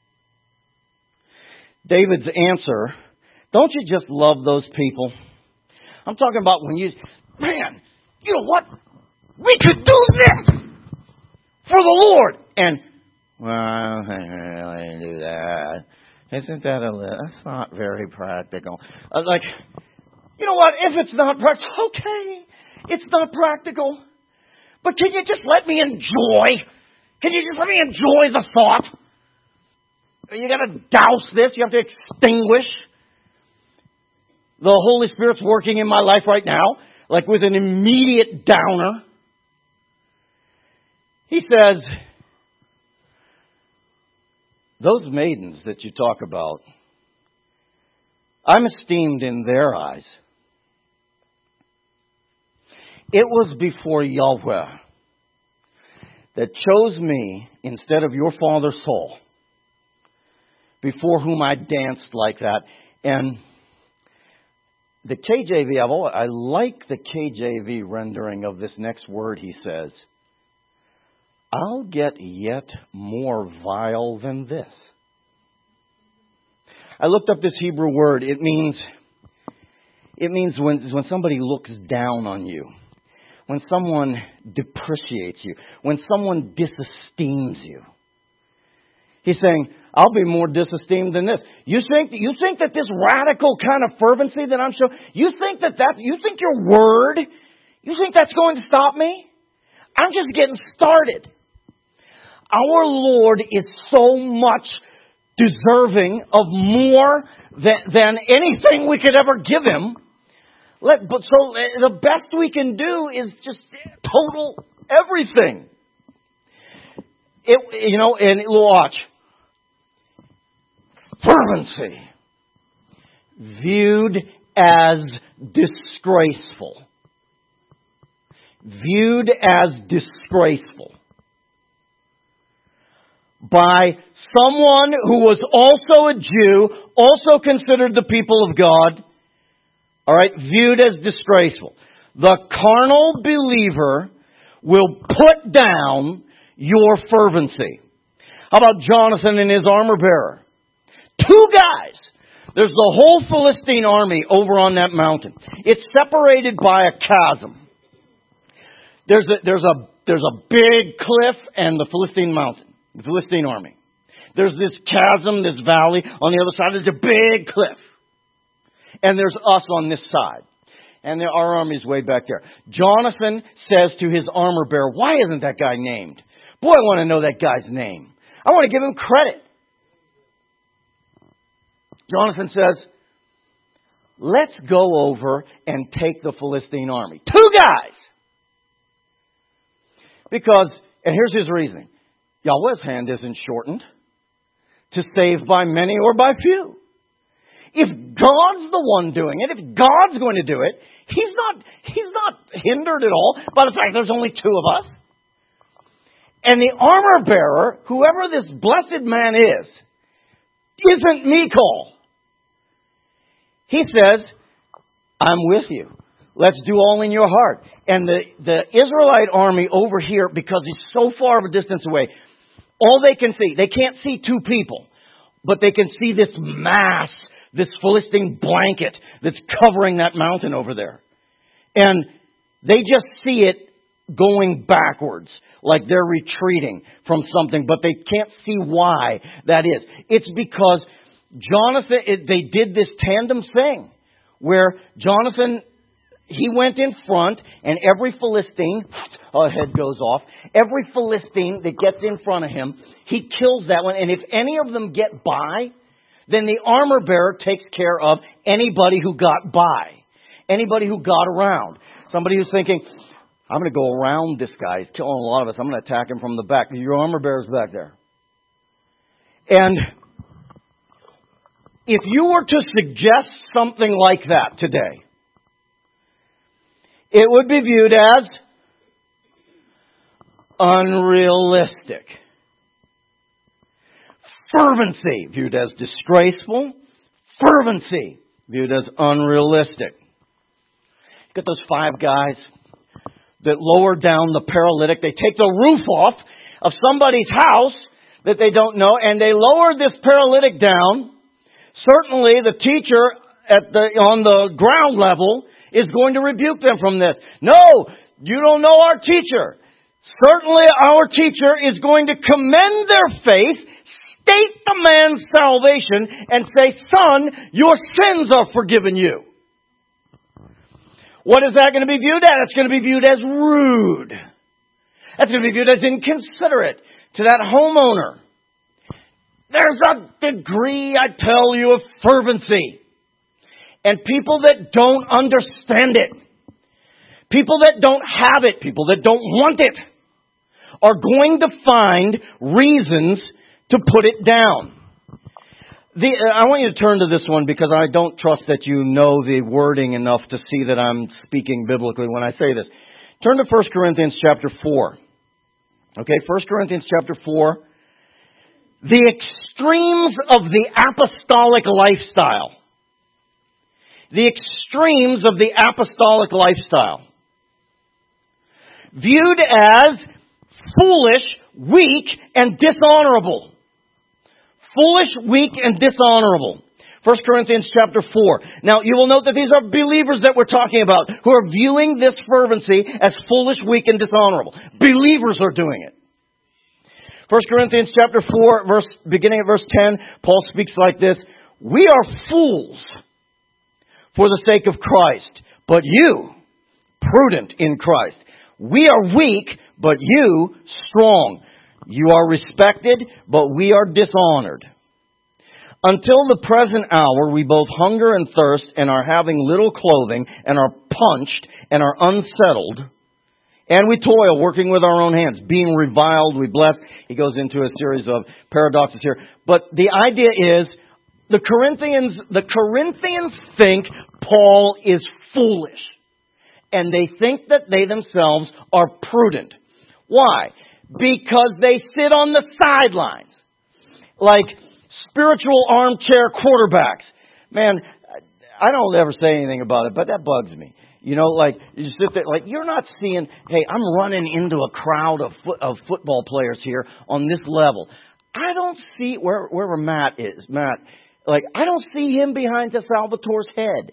David's answer, don't you just love those people? I'm talking about when man, you know what? We could do this for the Lord. And, well, I didn't do that. Isn't that that's not very practical. Like, you know what? If it's not practical, okay. It's not practical. But can you just let me enjoy? Can you just let me enjoy the thought? You got to douse this. You have to extinguish. The Holy Spirit's working in my life right now, like with an immediate downer. He says, those maidens that you talk about, I'm esteemed in their eyes. It was before Yahweh that chose me instead of your father Saul, before whom I danced like that. And the KJV, I like the KJV rendering of this next word. He says, I'll get yet more vile than this. I looked up this Hebrew word. It means when somebody looks down on you, when someone depreciates you, when someone disesteems you. He's saying, I'll be more disesteemed than this. You think that this radical kind of fervency that I'm showing, you think your word, you think that's going to stop me? I'm just getting started. Our Lord is so much deserving of more than anything we could ever give Him. So the best we can do is just total everything. And watch. Fervency. Viewed as disgraceful. Viewed as disgraceful. By someone who was also a Jew, also considered the people of God. All right, viewed as disgraceful. The carnal believer will put down your fervency. How about Jonathan and his armor bearer? 2 guys. There's the whole Philistine army over on that mountain. It's separated by a chasm. There's a big cliff and the Philistine mountain, the Philistine army. There's this chasm, this valley. On the other side, there's a big cliff. And there's us on this side. And our army's way back there. Jonathan says to his armor bearer, why isn't that guy named? Boy, I want to know that guy's name. I want to give him credit. Jonathan says, let's go over and take the Philistine army. 2 guys! Because, and here's his reasoning, Yahweh's hand isn't shortened to save by many or by few. If God's the one doing it, if God's going to do it, He's not hindered at all by the fact there's only 2 of us. And the armor bearer, whoever this blessed man is, isn't Michal. He says, I'm with you. Let's do all in your heart. And the Israelite army over here, because he's so far of a distance away, all they can see, they can't see 2 people, but they can see this mass, this Philistine blanket that's covering that mountain over there. And they just see it going backwards, like they're retreating from something, but they can't see why that is. It's because Jonathan, they did this tandem thing where Jonathan, he went in front, and every Philistine, a head goes off, every Philistine that gets in front of him, he kills that one. And if any of them get by, then the armor bearer takes care of anybody who got by, anybody who got around. Somebody who's thinking, I'm going to go around this guy, he's killing a lot of us, I'm going to attack him from the back. Your armor bearer's back there. And if you were to suggest something like that today, it would be viewed as unrealistic. Fervency viewed as disgraceful. Fervency viewed as unrealistic. Got those 5 guys. that lower down the paralytic. They take the roof off of somebody's house that they don't know, and they lower this paralytic down. Certainly the teacher on the ground level is going to rebuke them from this. No, you don't know our teacher. Certainly our teacher is going to commend their faith, state the man's salvation, and say, son, your sins are forgiven you. What is that going to be viewed as? It's going to be viewed as rude. That's going to be viewed as inconsiderate to that homeowner. There's a degree, I tell you, of fervency. And people that don't understand it, people that don't have it, people that don't want it, are going to find reasons to put it down. I want you to turn to this one because I don't trust that you know the wording enough to see that I'm speaking biblically when I say this. Turn to 1 Corinthians chapter 4. Okay, 1 Corinthians chapter 4. The extremes of the apostolic lifestyle. The extremes of the apostolic lifestyle. Viewed as foolish, weak, and dishonorable. Foolish, weak, and dishonorable. 1 Corinthians chapter 4. Now, you will note that these are believers that we're talking about who are viewing this fervency as foolish, weak, and dishonorable. Believers are doing it. 1 Corinthians chapter 4, beginning at verse 10, Paul speaks like this. We are fools for the sake of Christ, but you, prudent in Christ. We are weak, but you, strong. You are respected, but we are dishonored. Until the present hour, we both hunger and thirst and are having little clothing and are punched and are unsettled. And we toil, working with our own hands. Being reviled, we bless. He goes into a series of paradoxes here. But the idea is, the Corinthians think Paul is foolish. And they think that they themselves are prudent. Why? Because they sit on the sidelines. Like spiritual armchair quarterbacks. Man, I don't ever say anything about it, but that bugs me. You know, like, you sit there, like, you're not seeing, hey, I'm running into a crowd of football players here on this level. I don't see, wherever Matt is, like, I don't see him behind Salvatore's head.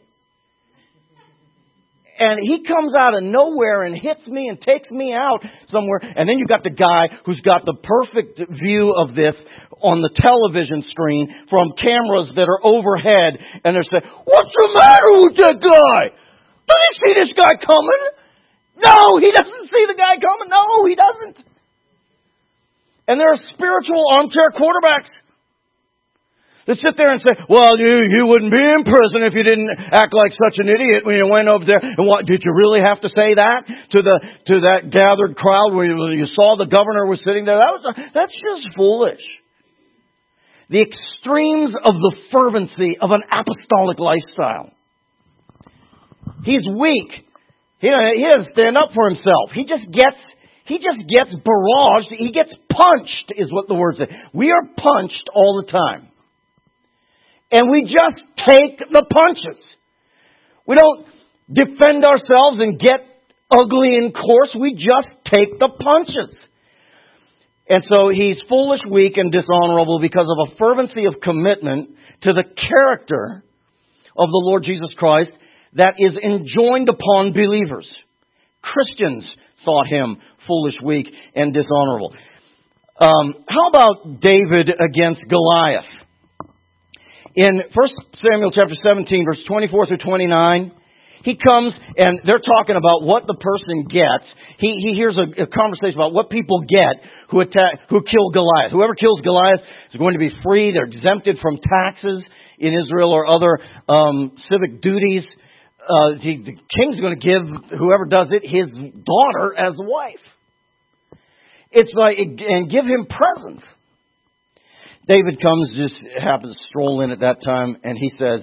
And he comes out of nowhere and hits me and takes me out somewhere. And then you've got the guy who's got the perfect view of this on the television screen from cameras that are overhead. And they're saying, what's the matter with that guy? Does he see this guy coming? No, he doesn't see the guy coming. No, he doesn't. And there are spiritual armchair quarterbacks that sit there and say, well, you wouldn't be in prison if you didn't act like such an idiot when you went over there. And what, did you really have to say that to that gathered crowd where you saw the governor was sitting there? That's just foolish. The extremes of the fervency of an apostolic lifestyle. He's weak. He doesn't stand up for himself. He just gets barraged. He gets punched, is what the word says. We are punched all the time. And we just take the punches. We don't defend ourselves and get ugly in course. We just take the punches. And so he's foolish, weak, and dishonorable because of a fervency of commitment to the character of the Lord Jesus Christ that is enjoined upon believers. Christians thought him foolish, weak, and dishonorable. How about David against Goliath? In 1 Samuel chapter 17, verse 24 through 29, he comes and they're talking about what the person gets. He hears a conversation about what people get who kill Goliath. Whoever kills Goliath is going to be free. They're exempted from taxes in Israel or other civic duties. The king's going to give whoever does it his daughter as a wife. It's like, and give him presents. David happens to stroll in at that time, and he says,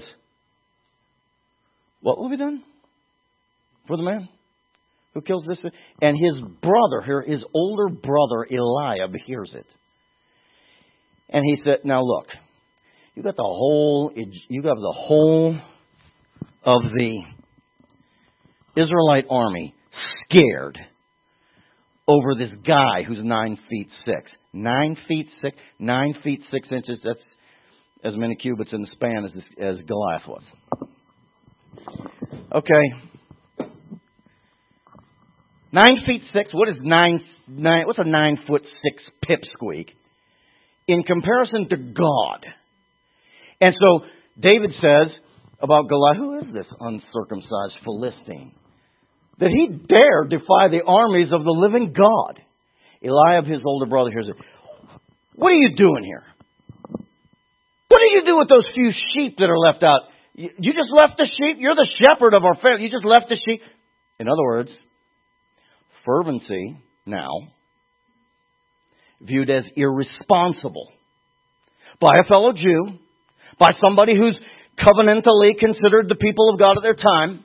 what will be done for the man who kills this? And his brother, his older brother Eliab, hears it. And he said, now look, you got the whole of the Israelite army scared over this guy who's 9 feet 6. 9 feet 6, 9 feet 6 inches. That's as many cubits in the span as Goliath was. Okay. 9 feet 6. What is what's a 9 foot 6 pipsqueak in comparison to God? And so David says about Goliath, who is this uncircumcised Philistine, that he dare defy the armies of the living God? Eliab, his older brother, hears it. What are you doing here? What do you do with those few sheep that are left out? You just left the sheep? You're the shepherd of our family. You just left the sheep? In other words, fervency now viewed as irresponsible by a fellow Jew, by somebody who's covenantally considered the people of God at their time.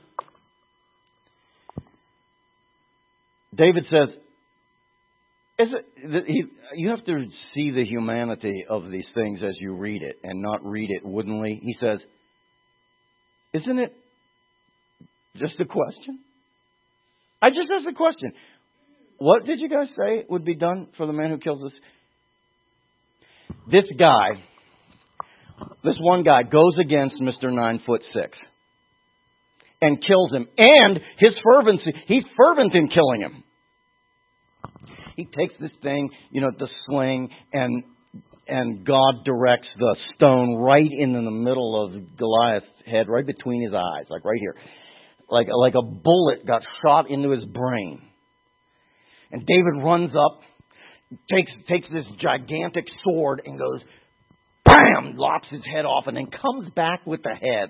David says, you have to see the humanity of these things as you read it and not read it woodenly. He says, isn't it just a question? I just asked the question. What did you guys say would be done for the man who kills us? This one guy goes against Mr. 9'6" and kills him. And his fervency, he's fervent in killing him. He takes this thing, the sling, and God directs the stone right in the middle of Goliath's head, right between his eyes, like right here. Like a bullet got shot into his brain. And David runs up, takes this gigantic sword and goes, bam, lops his head off, and then comes back with the head.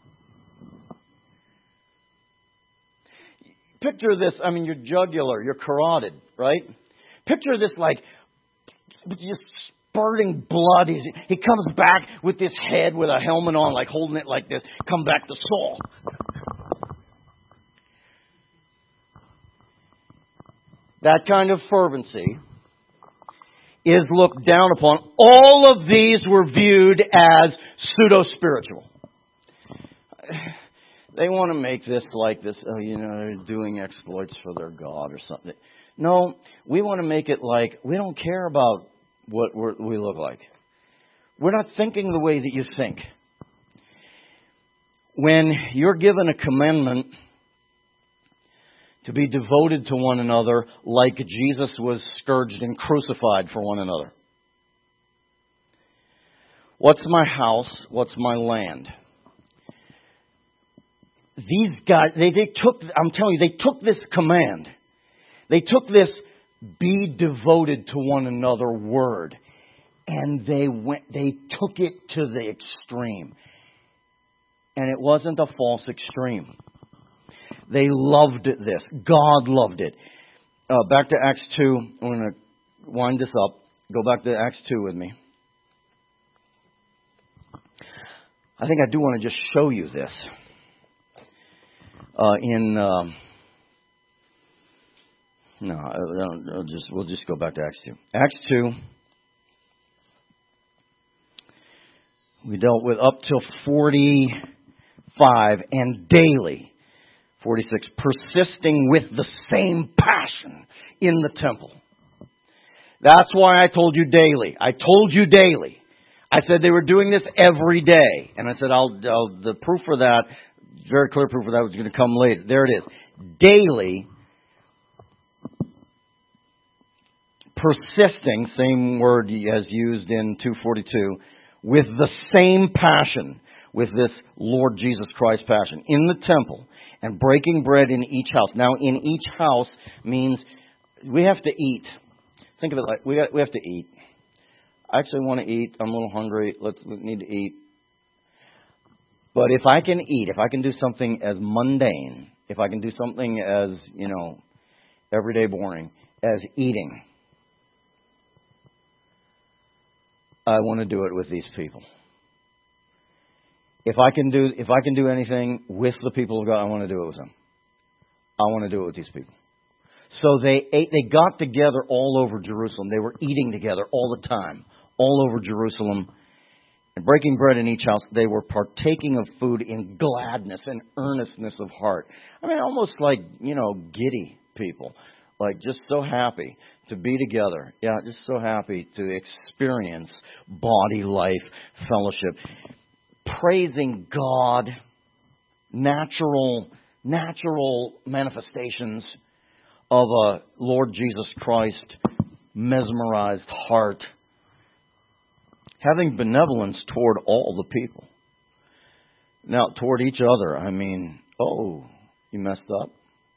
Picture this, your jugular, your carotid, right? Picture this just spurting blood. He comes back with this head with a helmet on, holding it like this. Come back to Saul. That kind of fervency is looked down upon. All of these were viewed as pseudo-spiritual. They want to make this like this, they're doing exploits for their God or something. No, we want to make it like we don't care about what we look like. We're not thinking the way that you think. When you're given a commandment to be devoted to one another like Jesus was scourged and crucified for one another. What's my house? What's my land? These guys, they took this command. They took this be devoted to one another word, and they took it to the extreme. And it wasn't a false extreme. They loved this. God loved it. Back to Acts 2. I'm going to wind this up. Go back to Acts 2 with me. I think I do want to just show you this. We'll just go back to Acts 2. Acts 2. We dealt with up till 45 and daily. 46, persisting with the same passion in the temple. That's why I told you daily. I told you daily. I said they were doing this every day. And I said, the proof for that, very clear proof for that was going to come later. There it is. Daily, persisting, same word as used in 2:42, with the same passion, with this Lord Jesus Christ passion, in the temple, and breaking bread in each house. Now, in each house means we have to eat. Think of it like we have to eat. I actually want to eat. I'm a little hungry. We need to eat. But if I can eat, if I can do something as mundane, if I can do something as, everyday boring, as eating, I want to do it with these people. If I can do anything with the people of God, I want to do it with them. I want to do it with these people. So they got together all over Jerusalem. They were eating together all the time, all over Jerusalem. And breaking bread in each house, they were partaking of food in gladness and earnestness of heart. Almost like, giddy people. Like, just so happy to be together. Yeah, just so happy to experience body life fellowship. Praising God, natural manifestations of a Lord Jesus Christ mesmerized heart. Having benevolence toward all the people. Now, toward each other, I mean, oh, you messed up?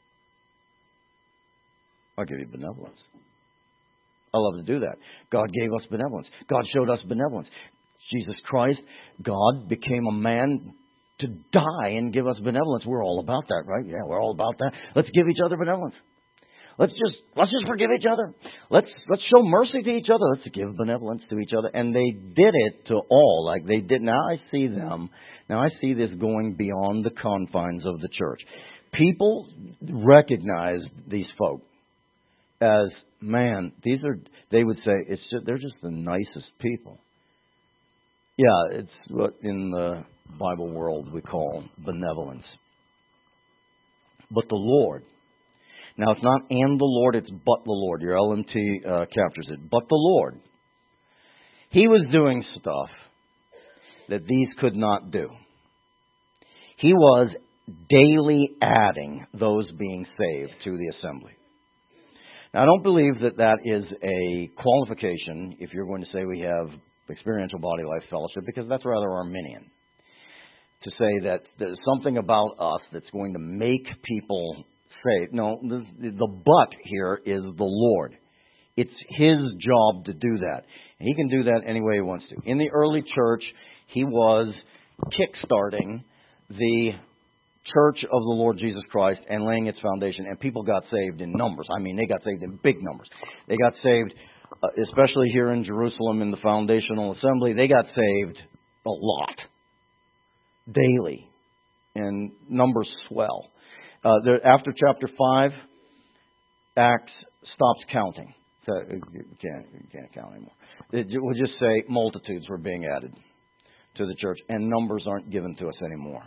I'll give you benevolence. I love to do that. God gave us benevolence. God showed us benevolence. Jesus Christ, God became a man to die and give us benevolence. We're all about that, right? Yeah, we're all about that. Let's give each other benevolence. Let's just forgive each other. Let's show mercy to each other. Let's give benevolence to each other. And they did it to all. Like they did. Now I see them. Now I see this going beyond the confines of the church. People recognize these folk as, man, they would say, they're just the nicest people. Yeah, it's what in the Bible world we call benevolence. But the Lord, now it's not and the Lord, it's but the Lord. Your LMT captures it. But the Lord, He was doing stuff that these could not do. He was daily adding those being saved to the assembly. Now, I don't believe that is a qualification if you're going to say we have experiential body life fellowship, because that's rather Arminian. To say that there's something about us that's going to make people saved. No, the but here is the Lord. It's His job to do that. And He can do that any way He wants to. In the early church, He was kickstarting the church of the Lord Jesus Christ and laying its foundation, and people got saved in numbers. I mean, they got saved in big numbers. They got saved, especially here in Jerusalem in the foundational assembly, they got saved a lot, daily, and numbers swell. After chapter 5, Acts stops counting. So you can't count anymore. It would just say multitudes were being added to the church, and numbers aren't given to us anymore.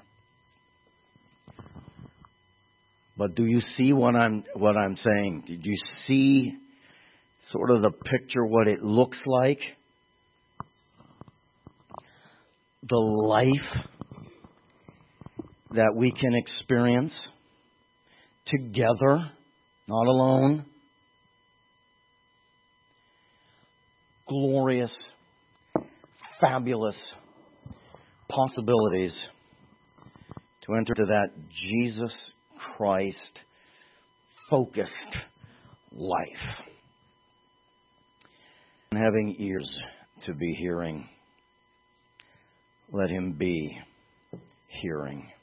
But do you see what I'm saying? Do you see sort of the picture, what it looks like? The life that we can experience together, not alone. Glorious, fabulous possibilities to enter to that Jesus Christ focused life. And having ears to be hearing, let him be hearing.